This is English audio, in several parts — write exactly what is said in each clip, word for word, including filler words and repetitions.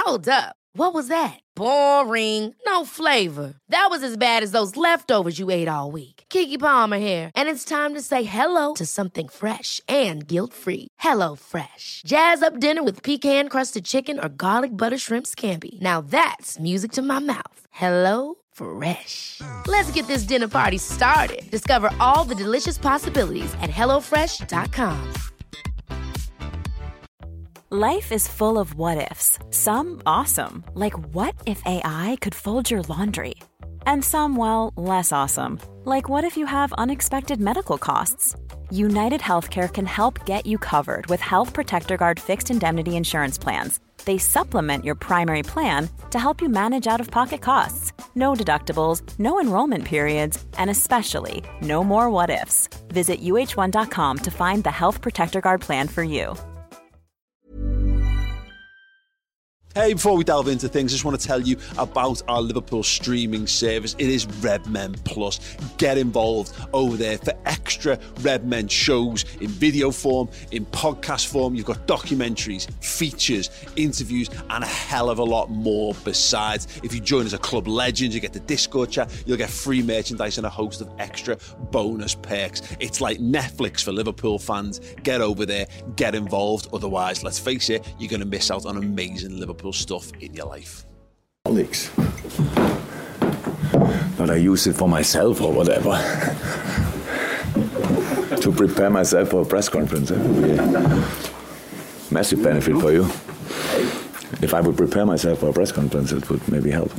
Hold up. What was that? Boring. No flavor. That was as bad as those leftovers you ate all week. Keke Palmer here, and it's time to say hello to something fresh and guilt-free. Hello Fresh. Jazz up dinner with pecan-crusted chicken or garlic butter shrimp scampi. Now that's music to my mouth. Hello Fresh. Let's get this dinner party started. Discover all the delicious possibilities at hello fresh dot com. Life is full of what-ifs. Some awesome, like what if A I could fold your laundry? And some, well, less awesome, like what if you have unexpected medical costs? United Healthcare can help get you covered with Health Protector Guard fixed indemnity insurance plans. They supplement your primary plan to help you manage out-of-pocket costs. No deductibles, no enrollment periods, and especially no more what-ifs. Visit U H one dot com to find the Health Protector Guard plan for you. Hey, before we delve into things, I just want to tell you about our Liverpool streaming service. It is Redmen Plus. Get involved over there for extra Redmen shows in video form, in podcast form. You've got documentaries, features, interviews, and a hell of a lot more besides. If you join as a club legend, you get the Discord chat, you'll get free merchandise and a host of extra bonus perks. It's like Netflix for Liverpool fans. Get over there, get involved. Otherwise, let's face it, you're going to miss out on amazing Liverpool stuff in your life. Alex. But I use it for myself or whatever. To prepare myself for a press conference. It would be a massive benefit for you. If I would prepare myself for a press conference, it would maybe help.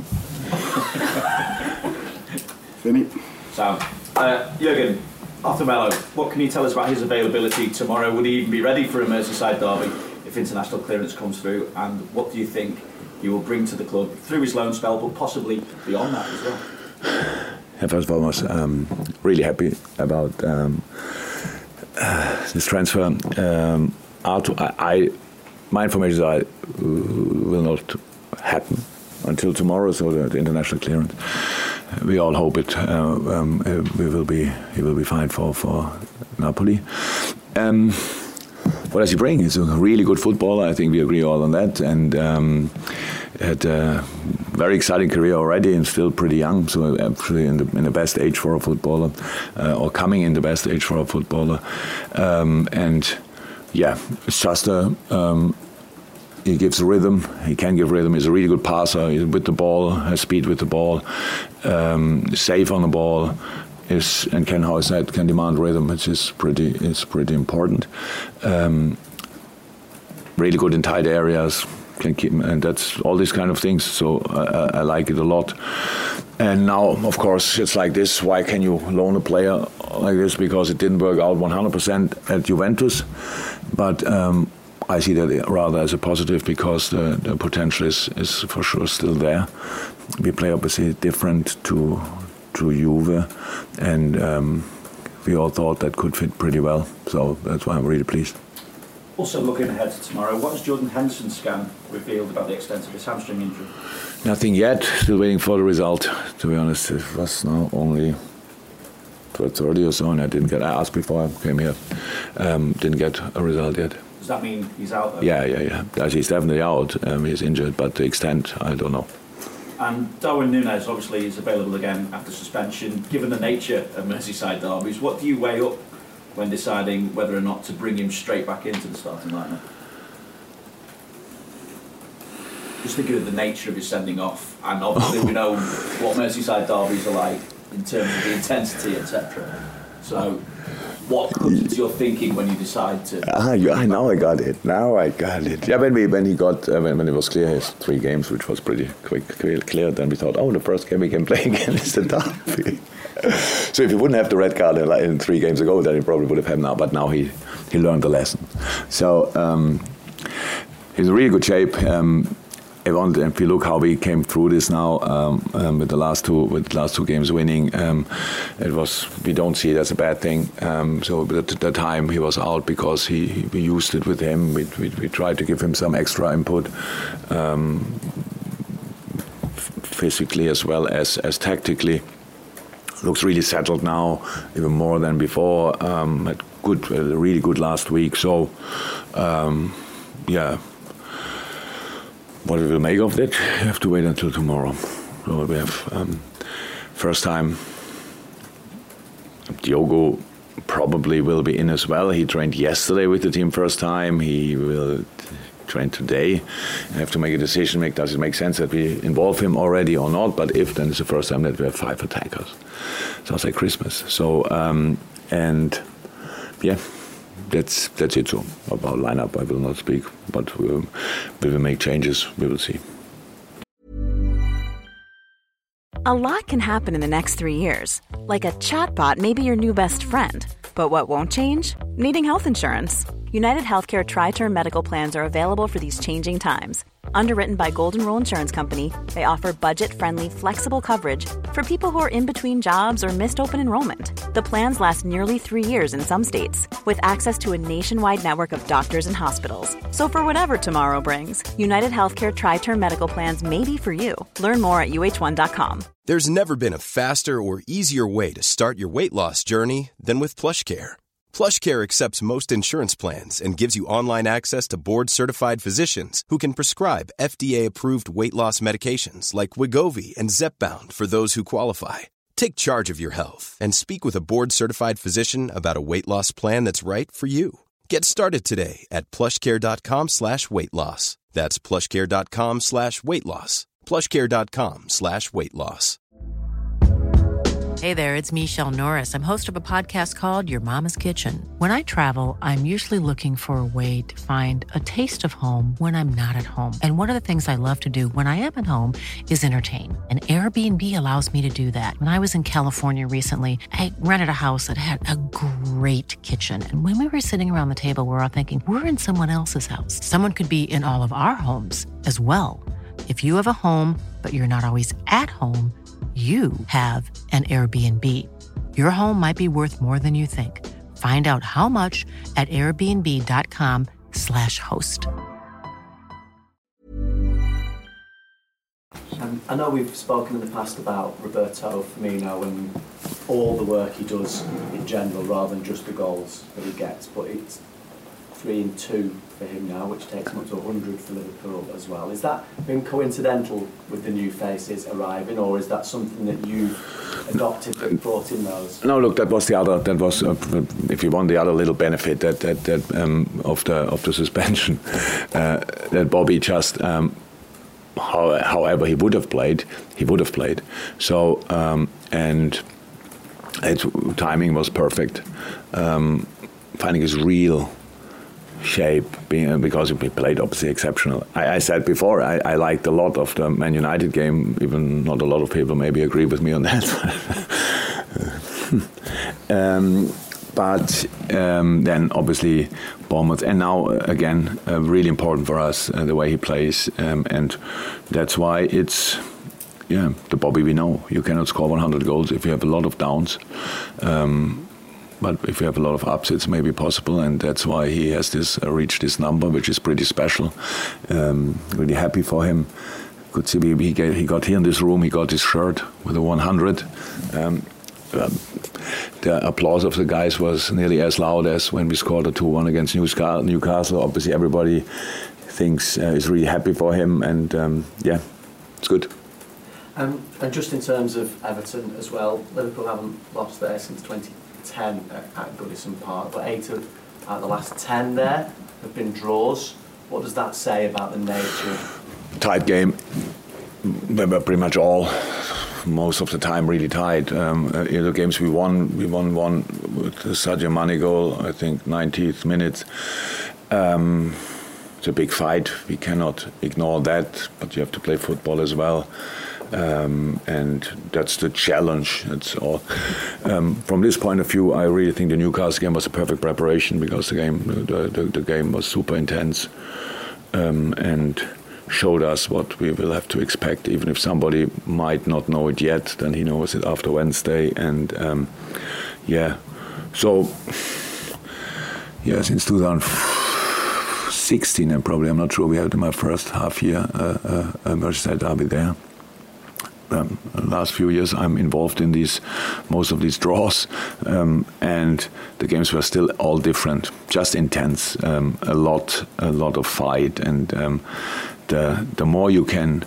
Vinny. Sam. Uh, Jurgen, Arthur Melo, what can you tell us about his availability tomorrow? Would he even be ready for a Merseyside derby if international clearance comes through? And what do you think he will bring to the club through his loan spell, but possibly beyond that as well? Yeah, first of all, I was um, really happy about um, uh, this transfer. Um, Arthur, I, I, my information is that it will not happen until tomorrow, so the, the international clearance. We all hope it. Uh, um, uh, we will be. He will be fine for for Napoli. Um, What does he bring? He's a really good footballer. I think we agree all on that. And um, had a very exciting career already and still pretty young. So actually in the, in the best age for a footballer, uh, or coming in the best age for a footballer. Um, and yeah, it's just a... Um, he gives rhythm. He can give rhythm. He's a really good passer. He's with the ball, has speed with the ball, um, safe on the ball. Is, and can, how I said, can demand rhythm, which is pretty is pretty important. Um, really good in tight areas, can keep, and that's all these kind of things. So I, I like it a lot. And now, of course, it's like this. Why can you loan a player like this? Because it didn't work out one hundred percent at Juventus, but. Um, I see that rather as a positive because the, the potential is, is for sure still there. We play obviously different to to Juve, and um, we all thought that could fit pretty well. So that's why I'm really pleased. Also looking ahead to tomorrow, what has Jordan Henderson's scan revealed about the extent of his hamstring injury? Nothing yet. Still waiting for the result. To be honest, it was now only twelve thirty or so, and I didn't get. I asked before I came here. Um, didn't get a result yet. Does that mean he's out? Though? Yeah, yeah, yeah. He's definitely out. Um, he's injured, but the extent, I don't know. And Darwin Núñez obviously is available again after suspension. Given the nature of Merseyside derbies, what do you weigh up when deciding whether or not to bring him straight back into the starting lineup? Just thinking of the nature of his sending off, and obviously we know what Merseyside derbies are like in terms of the intensity, et cetera. So, what comes into your thinking when you decide to? Ah, yeah, now I got it. Now I got it. Yeah, when we when he got uh, when, when it was clear his three games, which was pretty quick, clear, then we thought, oh, the first game we can play again is the derby. So if he wouldn't have the red card in, like, in three games ago, then he probably would have had now. But now he he learned the lesson. So um, he's in really good shape. Um, If you look how we came through this now um, um, with the last two with the last two games winning, um, it was we don't see it as a bad thing. Um, so at the time he was out because he, he we used it with him. We, we we tried to give him some extra input, um, physically as well as as tactically. Looks really settled now, even more than before. Um, had good, uh, really good last week. So, um, yeah. what we will make of it, we have to wait until tomorrow. So we have um, first time. Diogo probably will be in as well. He trained yesterday with the team first time. He will train today. I have to make a decision. Make does it make sense that we involve him already or not? But if, then it's the first time that we have five attackers. Sounds like Christmas. So um, and yeah, that's that's it. So about lineup, I will not speak, but we will, we will make changes. We will see. A lot can happen in the next three years. Like a chatbot may be your new best friend. But what won't change? Needing health insurance. United Healthcare Tri-Term Medical Plans are available for these changing times. Underwritten by Golden Rule Insurance Company, they offer budget-friendly, flexible coverage for people who are in between jobs or missed open enrollment. The plans last nearly three years in some states, with access to a nationwide network of doctors and hospitals. So for whatever tomorrow brings, United Healthcare Tri-Term Medical Plans may be for you. Learn more at U H one dot com. There's never been a faster or easier way to start your weight loss journey than with PlushCare. PlushCare accepts most insurance plans and gives you online access to board-certified physicians who can prescribe F D A-approved weight loss medications like Wegovy and Zepbound for those who qualify. Take charge of your health and speak with a board-certified physician about a weight loss plan that's right for you. Get started today at plushcare.com slash weight loss. That's plushcare.com slash weight loss. plushcare.com slash weight loss. Hey there, it's Michelle Norris. I'm host of a podcast called Your Mama's Kitchen. When I travel, I'm usually looking for a way to find a taste of home when I'm not at home. And one of the things I love to do when I am at home is entertain. And Airbnb allows me to do that. When I was in California recently, I rented a house that had a great kitchen. And when we were sitting around the table, we were all thinking, we're in someone else's house. Someone could be in all of our homes as well. If you have a home, but you're not always at home, you have an Airbnb. Your home might be worth more than you think. Find out how much at airbnb.com slash host. Um, I know we've spoken in the past about Roberto Firmino and all the work he does in general rather than just the goals that he gets, but it's three and two for him now, which takes him up to one hundred for Liverpool as well. Is that been coincidental with the new faces arriving, or is that something that you've adopted and brought in those? No, look, that was the other. That was, uh, if you want, the other little benefit that that, that um, of the of the suspension uh, that Bobby just. Um, how, however, he would have played, he would have played. So um, and its timing was perfect. Um, finding his real shape, being, because he played obviously exceptional. I, I said before, I, I liked a lot of the Man United game, even not a lot of people maybe agree with me on that. um, but um, then obviously Bournemouth, and now uh, again, uh, really important for us, uh, the way he plays, um, and that's why it's, yeah, the Bobby we know. You cannot score one hundred goals if you have a lot of downs. Um, But if you have a lot of ups, it's maybe possible, and that's why he has this uh, reached this number, which is pretty special. Um, really happy for him. Could see he, get, he got here in this room. He got his shirt with a one hundred. Um, um, the applause of the guys was nearly as loud as when we scored a two one against Newcastle. Obviously, everybody thinks uh, is really happy for him, and um, yeah, it's good. Um, and just in terms of Everton as well, Liverpool haven't lost there since twenty ten at Goodison Park, but eight of uh, the last ten there have been draws. What does that say about the nature? Tight game. We were pretty much all, most of the time, really tight. Um, uh, in the games we won, we won one with the Sadio Mane goal, I think, ninetieth minute. Um, it's a big fight. We cannot ignore that, but you have to play football as well. Um, and that's the challenge. That's all. Um, from this point of view, I really think the Newcastle game was a perfect preparation, because the game, the, the, the game was super intense, um, and showed us what we will have to expect. Even if somebody might not know it yet, then he knows it after Wednesday. And um, yeah, so yeah, since two thousand sixteen, and probably I'm not sure we had my first half year uh, uh, uh, Merseyside derby there. Um, last few years I'm involved in these, most of these draws, um, and the games were still all different, just intense, um, a lot, a lot of fight, and um, the the more you can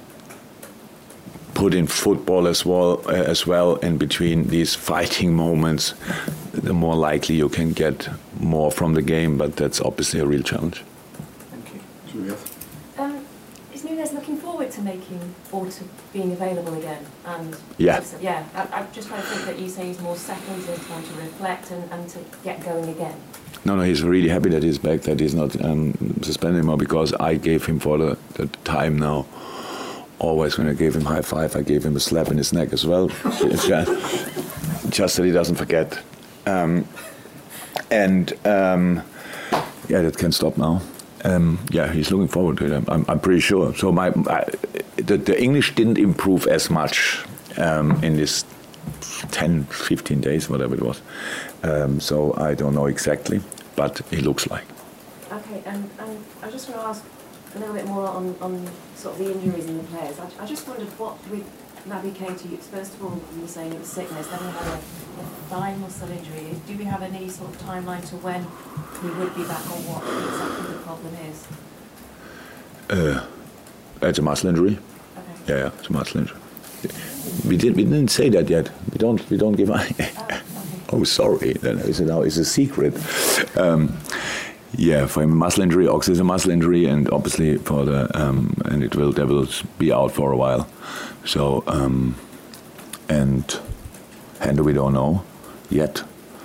put in football as well uh, as well in between these fighting moments, the more likely you can get more from the game. But that's obviously a real challenge. Thank you. Juliet. Um, is Nunes looking forward to making or to being available again? And Yeah. Yeah. I, I just kind of think that you say he's more settled, he's time to reflect and, and to get going again. No, no, he's really happy that he's back, that he's not um, suspended anymore, because I gave him for the, the time now. Always when I gave him high five, I gave him a slap in his neck as well. just, just that he doesn't forget. Um, and um, yeah, that can stop now. Um, yeah, he's looking forward to it. I'm, I'm pretty sure. So my, I, the, the English didn't improve as much um, in this ten, fifteen days, whatever it was. Um, so I don't know exactly, but it looks like. Okay, and, and I just want to ask a little bit more on, on sort of the injuries in the players. I, I just wondered what with Naby Keita, first of all, you were saying it was sickness, then he had a, a thigh muscle injury. Do we have any sort of timeline to when he would be back, or what exactly the problem is? Uh, it's a muscle injury. Okay. Yeah, yeah, it's a muscle injury. We didn't. We didn't say that yet. We don't. We don't give. Oh, okay. Oh, sorry. Then is it now? It's a secret. Um, yeah, for him, a muscle injury. Ox is a muscle injury, and obviously for the um, and it will. They will be out for a while. So um, and Hendo we don't know yet.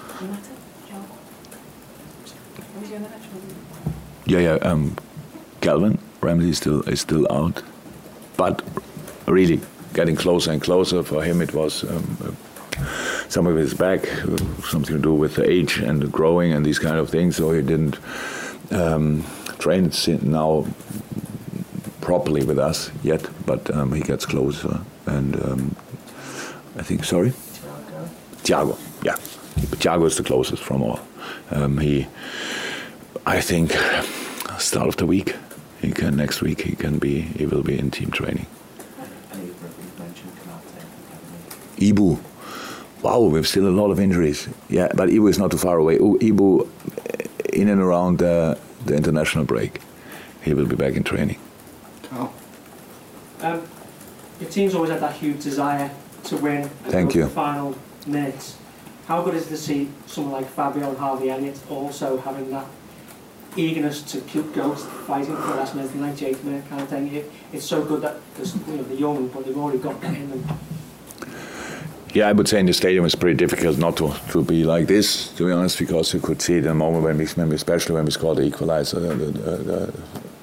Yeah, yeah. Um, Calvin Ramsey still is still out, but really getting closer and closer. For him, it was um, uh, something with his back, uh, something to do with the age and the growing and these kind of things. So he didn't um, train now properly with us yet, but um, he gets closer. And um, I think, sorry? Thiago. Thiago, yeah. Thiago is the closest from all. Um, he, I think, start of the week, he can, next week he can be, he will be in team training. Ibu. Wow, we've still a lot of injuries. Yeah, but Ibu is not too far away. Ibu, in and around uh, the international break, he will be back in training. Oh. Um, your team's always had that huge desire to win and Thank go you. to the final minutes. How good is it to see someone like Fabio and Harvey Elliott also having that eagerness to keep going, fighting for the last minute, the ninety-eighth minute kind of thing? It, it's so good that because you know, they're young, but they've already got that in them. Yeah, I would say in the stadium it's pretty difficult not to, to be like this, to be honest, because you could see the moment when we, when we especially when we scored the equalizer, the, the, the,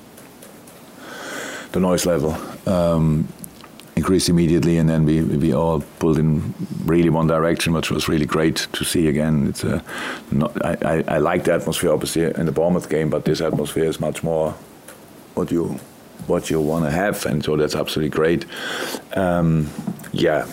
the noise level um, increased immediately, and then we we all pulled in really one direction, which was really great to see again. It's a, not, I, I, I like the atmosphere obviously in the Bournemouth game, but this atmosphere is much more what you what you want to have, and so that's absolutely great. Um, yeah.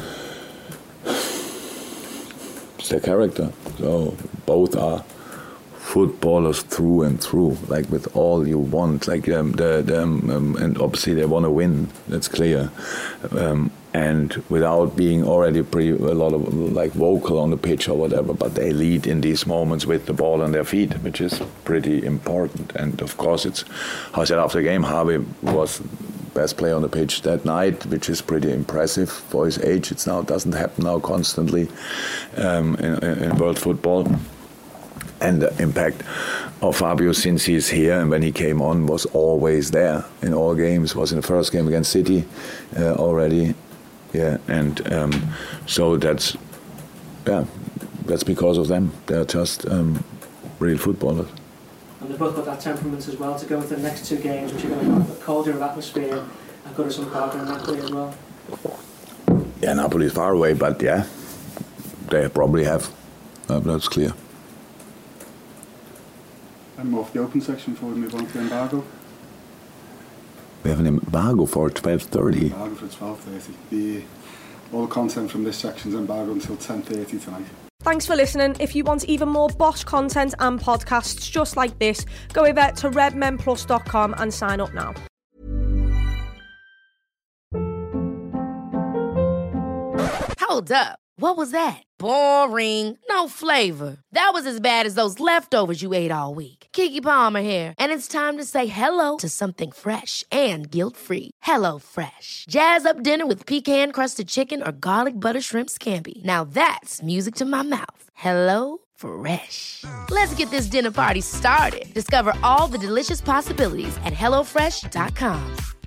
It's their character. So both are footballers through and through, like with all you want. Like um, the, the um, um, and obviously they want to win. That's clear. Um, and without being already pretty a lot of like vocal on the pitch or whatever, but they lead in these moments with the ball on their feet, which is pretty important. And of course, it's how I said after the game, Harvey was best player on the pitch that night, which is pretty impressive for his age. It's now doesn't happen now constantly um, in, in world football. And the impact of Fabio since he's here and when he came on was always there in all games. Was in the first game against City uh, already, yeah. And um, so that's yeah, that's because of them. They're just um, real footballers. And they've both got that temperament as well to go into the next two games, which are going to have a colder of atmosphere and Goodison Park and Napoli as well. Yeah, Napoli is far away, but yeah, they probably have. Uh, that's clear. And off the open section before we move on to the embargo. We have an embargo for twelve thirty. Embargo for twelve thirty. The all the content from this section's embargo until ten thirty tonight. Thanks for listening. If you want even more Bosch content and podcasts just like this, go over to red men plus dot com and sign up now. Hold up. What was that? Boring. No flavor. That was as bad as those leftovers you ate all week. Keke Palmer here, and it's time to say hello to something fresh and guilt-free. Hello Fresh. Jazz up dinner with pecan-crusted chicken or garlic butter shrimp scampi. Now that's music to my mouth. Hello Fresh. Let's get this dinner party started. Discover all the delicious possibilities at hello fresh dot com.